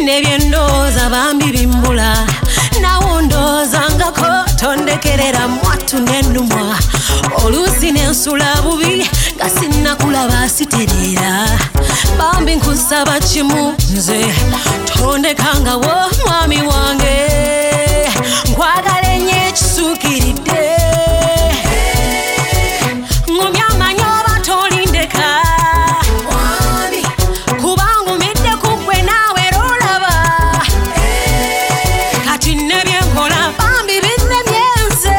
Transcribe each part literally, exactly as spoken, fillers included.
Nine byendooza bambi bimbula nawo ndoozangako tondekerera mwattu n'ennumwa oluusi n'ensula bubi nga sinnakulaba sitereera bambi nkusaba kimu nze tondekangawo mwami wange nkwagala ennyo ekisuukiridde ngumya amanyi oba tolindeka kubanga umidde ku ggwe naawe lolaba kati ne byenkola bambi binnemye nze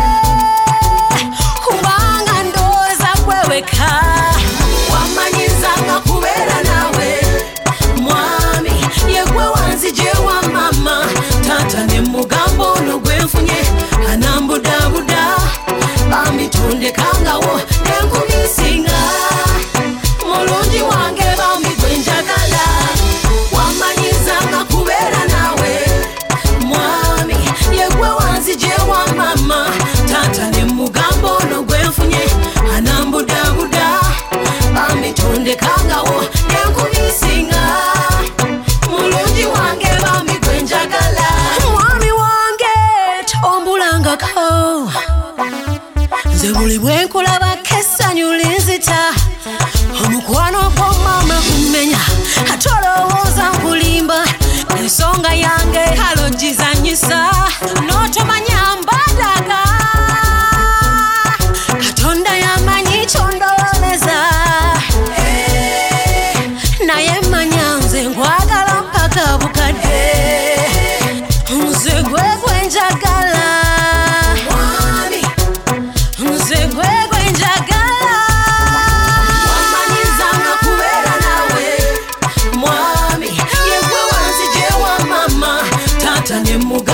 kubanga ndowooza ggwe weka wamanyizanga kubeera naawe mwami yegwe wanzije wa mama taata ne mugambo ono gwe nfunye anambudabuda bambi tondekangawo nenkumisinga mulungi wange bambi gwe njagala wamanyizanga kubeera naawe mwami yegwe wanzije wa mama taata ne mugambo ono gwe nfunye anambudabuda bambi tondekangawo nenkumisinga mulungi wange bambi gwe njagala mwami wange tombulangako nze buli bwe nkulabako essanyu linzita omukwano gwo maama kumenya ate olowooza nkulimba ensonga yange kalo gizanyisa n'otomanya mbadaga katonda yamanyi kyondowoleza naye manya nze nkwagala mpaka bukadde nze gwe gwe njagala nze gwe gwe njagala wamanyizanga kubeera naawe mwami yegwe wanzije wa mama taata ne mugambo